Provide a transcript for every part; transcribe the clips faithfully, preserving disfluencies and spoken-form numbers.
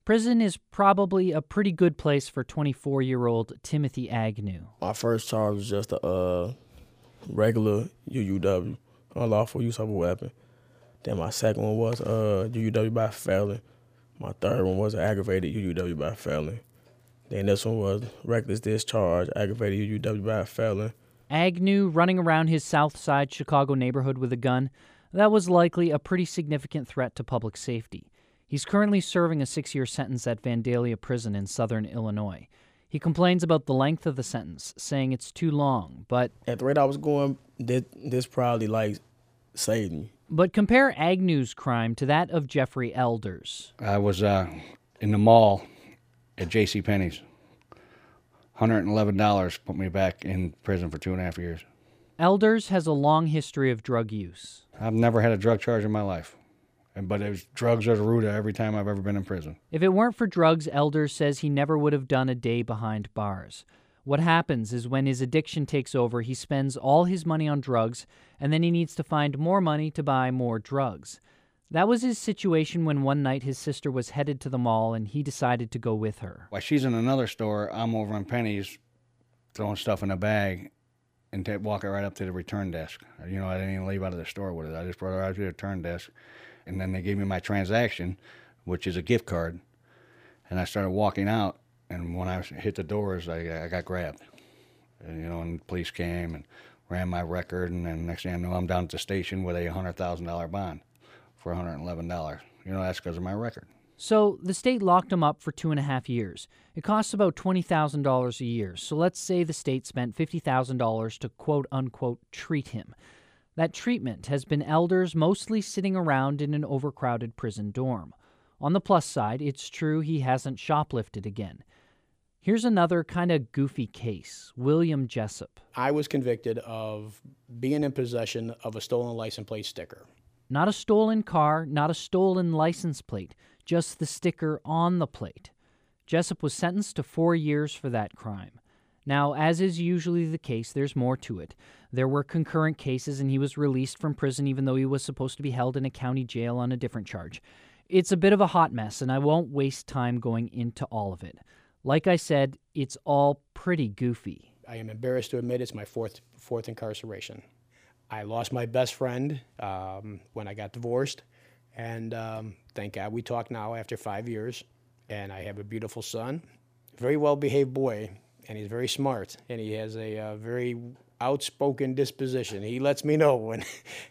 Prison is probably a pretty good place for twenty-four-year-old Timothy Agnew. My first charge was just a uh, regular U U W, unlawful use of a weapon. Then my second one was uh, U U W by felon. My third one was aggravated U U W by felon. Then this one was reckless discharge, aggravated U U W by felon. Agnew running around his South Side Chicago neighborhood with a gun, that was likely a pretty significant threat to public safety. He's currently serving a six-year sentence at Vandalia Prison in southern Illinois. He complains about the length of the sentence, saying it's too long, but... At the rate I was going, this, this probably, like, saved me. But compare Agnew's crime to that of Jeffrey Elders. I was uh, in the mall at JCPenney's. one hundred eleven dollars put me back in prison for two and a half years. Elders has a long history of drug use. I've never had a drug charge in my life. But it was, drugs are the root of every time I've ever been in prison. If it weren't for drugs, Elders says he never would have done a day behind bars. What happens is when his addiction takes over, he spends all his money on drugs, and then he needs to find more money to buy more drugs. That was his situation when one night his sister was headed to the mall and he decided to go with her. While she's in another store, I'm over in Penny's throwing stuff in a bag and t- walking right up to the return desk. You know, I didn't even leave out of the store with it. I just brought her out to the return desk. And then they gave me my transaction, which is a gift card. And I started walking out, and when I hit the doors, I, I got grabbed. And, you know, and the police came and ran my record, and then next thing I know, I'm down at the station with a one hundred thousand dollars bond for one hundred eleven dollars. You know, that's because of my record. So the state locked him up for two and a half years. It costs about twenty thousand dollars a year, so let's say the state spent fifty thousand dollars to quote-unquote treat him. That treatment has been Elders mostly sitting around in an overcrowded prison dorm. On the plus side, it's true he hasn't shoplifted again. Here's another kind of goofy case, William Jessup. I was convicted of being in possession of a stolen license plate sticker. Not a stolen car, not a stolen license plate, just the sticker on the plate. Jessup was sentenced to four years for that crime. Now, as is usually the case, there's more to it. There were concurrent cases, and he was released from prison even though he was supposed to be held in a county jail on a different charge. It's a bit of a hot mess, and I won't waste time going into all of it. Like I said, it's all pretty goofy. I am embarrassed to admit it's my fourth fourth incarceration. I lost my best friend um, when I got divorced, and um, thank God we talk now after five years, and I have a beautiful son, very well-behaved boy. And he's very smart, and he has a uh, very outspoken disposition. He lets me know when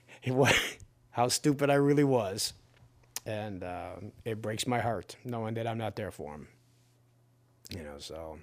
how stupid I really was, and uh, it breaks my heart knowing that I'm not there for him. You know, so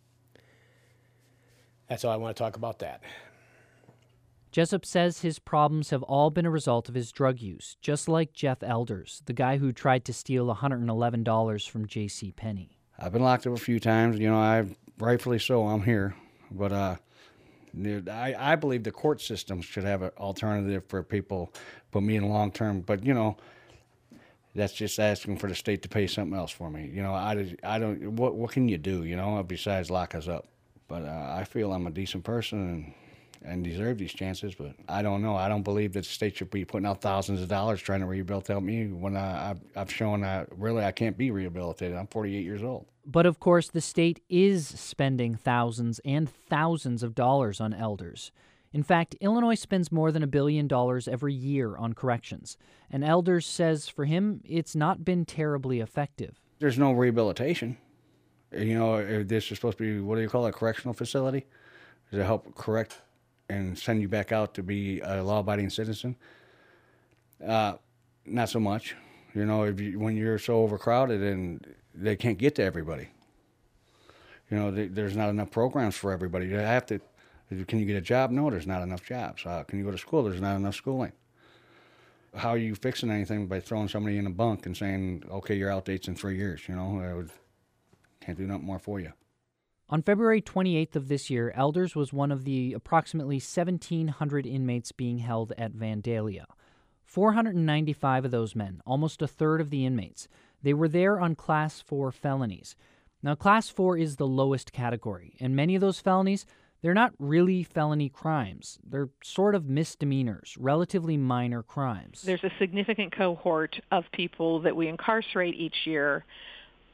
that's all I want to talk about that. Jessup says his problems have all been a result of his drug use, just like Jeff Elders, the guy who tried to steal one hundred eleven dollars from JCPenney. I've been locked up a few times. You know, I've rightfully so, I'm here. But uh, I, I believe the court system should have an alternative for people, put me in long term. But, you know, that's just asking for the state to pay something else for me. You know, I, I don't, what, what can you do, you know, besides lock us up? But uh, I feel I'm a decent person and, and deserve these chances, but I don't know. I don't believe that the state should be putting out thousands of dollars trying to rehabilitate me when I, I've, I've shown that really I can't be rehabilitated. I'm forty-eight years old. But of course, the state is spending thousands and thousands of dollars on Elders. In fact, Illinois spends more than a billion dollars every year on corrections, and Elders says for him, it's not been terribly effective. There's no rehabilitation. You know, this is supposed to be, what do you call it, a correctional facility? Does it help correct and send you back out to be a law-abiding citizen? Uh, not so much. You know, if you, when you're so overcrowded and they can't get to everybody. You know, they, there's not enough programs for everybody. You have to, can you get a job? No, there's not enough jobs. Uh, can you go to school? There's not enough schooling. How are you fixing anything by throwing somebody in a bunk and saying, okay, your out date's in three years, you know? I would, can't do nothing more for you. On February twenty-eighth of this year, Elders was one of the approximately seventeen hundred inmates being held at Vandalia. four hundred ninety-five of those men, almost a third of the inmates, they were there on Class four felonies. Now, Class four is the lowest category, and many of those felonies, they're not really felony crimes. They're sort of misdemeanors, relatively minor crimes. There's a significant cohort of people that we incarcerate each year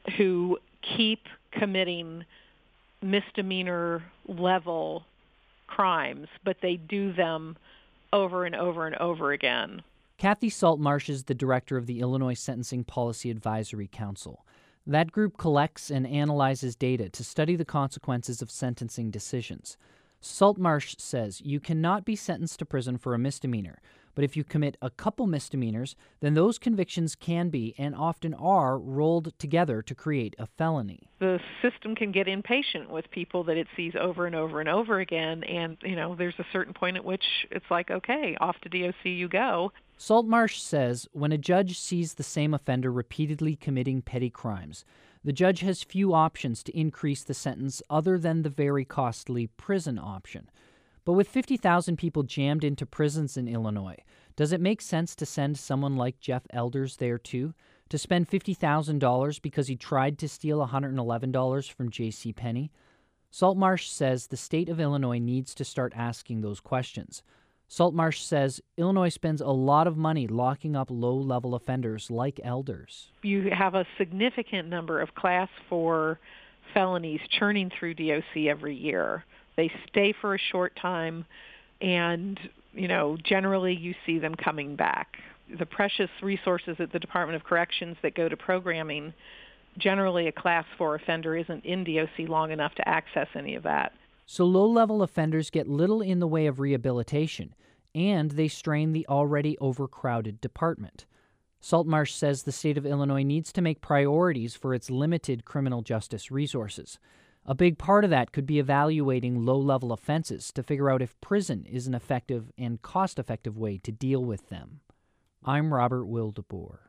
who keep committing misdemeanor level crimes, but they do them over and over and over again. Kathy Saltmarsh is the director of the Illinois Sentencing Policy Advisory Council. That group collects and analyzes data to study the consequences of sentencing decisions. Saltmarsh says you cannot be sentenced to prison for a misdemeanor, but if you commit a couple misdemeanors, then those convictions can be, and often are, rolled together to create a felony. The system can get impatient with people that it sees over and over and over again, and, you know, there's a certain point at which it's like, okay, off to D O C you go. Saltmarsh says when a judge sees the same offender repeatedly committing petty crimes, the judge has few options to increase the sentence other than the very costly prison option. But with fifty thousand people jammed into prisons in Illinois, does it make sense to send someone like Jeff Elders there too? To spend fifty thousand dollars because he tried to steal one hundred eleven dollars from J C Penney? Saltmarsh says the state of Illinois needs to start asking those questions. Saltmarsh says Illinois spends a lot of money locking up low-level offenders like Elders. You have a significant number of Class four felonies churning through D O C every year. They stay for a short time, and, you know, generally you see them coming back. The precious resources at the Department of Corrections that go to programming, generally a Class four offender isn't in D O C long enough to access any of that. So low-level offenders get little in the way of rehabilitation, and they strain the already overcrowded department. Saltmarsh says the state of Illinois needs to make priorities for its limited criminal justice resources. A big part of that could be evaluating low-level offenses to figure out if prison is an effective and cost-effective way to deal with them. I'm Robert Wildeboer.